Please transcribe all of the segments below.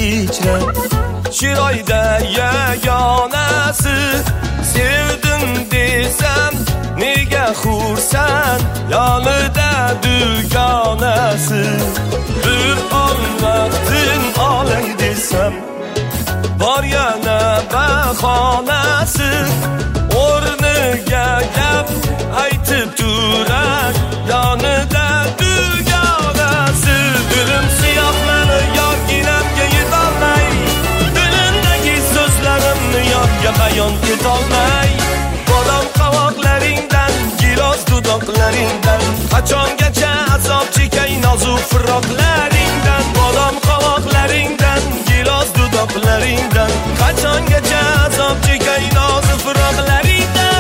hicra chiroyda yagonasi sevdim desam nega xursand yonida dugonasi bir on vaqtin olay desam bor yana bahonasi o'rniga gap aytib turar yonida dugonasi dilim siyoh meni yorginamga yetolmay dilindagi so'zlarimni yodga bayon etolmay bodom qovoqlaringdan gilos dudoqlaringdan qachongacha azob chekay nozik firoqlaringdan bodom qovoqlaringdan gilos dudoqlaringdan qachongacha azob chekay nozik firoqlaringdan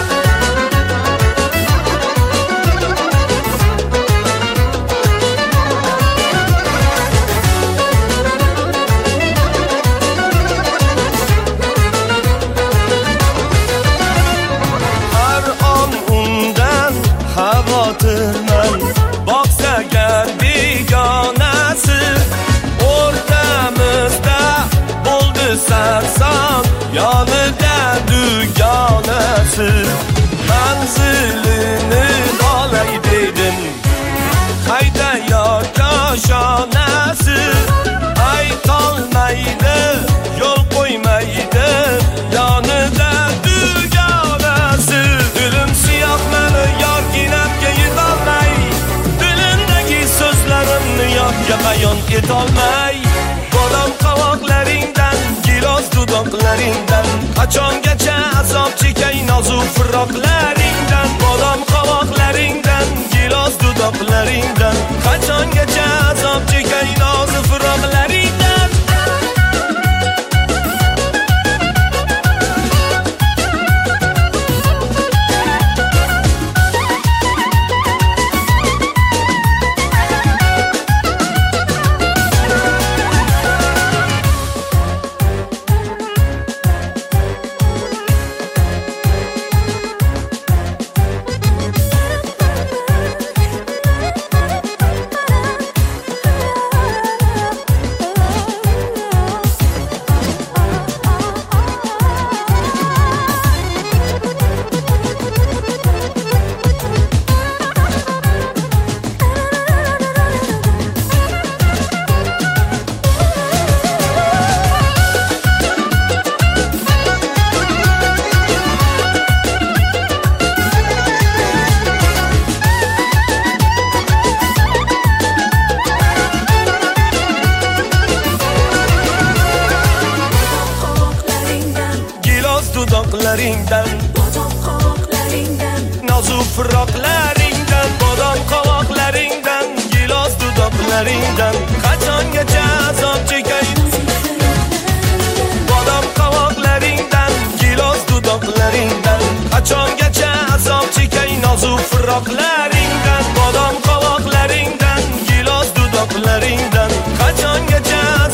xavotirman boqsa gar begonasi o'rtamizda bo'ldi sarson yonida dugonasi manzilini olay dedim qayda yor koshonasi aytolmaydi yo'l qo'ymaydi yonida dugonasi dilim siyoh meni yorginamga yetolmay dilindagi so'zlarimni yodga bayon etolmay bodom qovoqlaringdan gilos dudoqlaringdan qachongacha azob chekay nozik firoqlaringdan bodom qovoqlaringdan gilos dudoqlaringdan qachongacha azob chekay nozik firoqlaringdan dudoqlaringdan bodom qovoqlaringdan nozik firoqlaringdan bodom qovoqlaringdan gilos dudoqlaringdan qachongacha azob chekay bodom qovoqlaringdan gilos dudoqlaringdan qachongacha azob chekay nozik firoqlaringdan bodom qovoqlaringdan gilos dudoqlaringdan qachongacha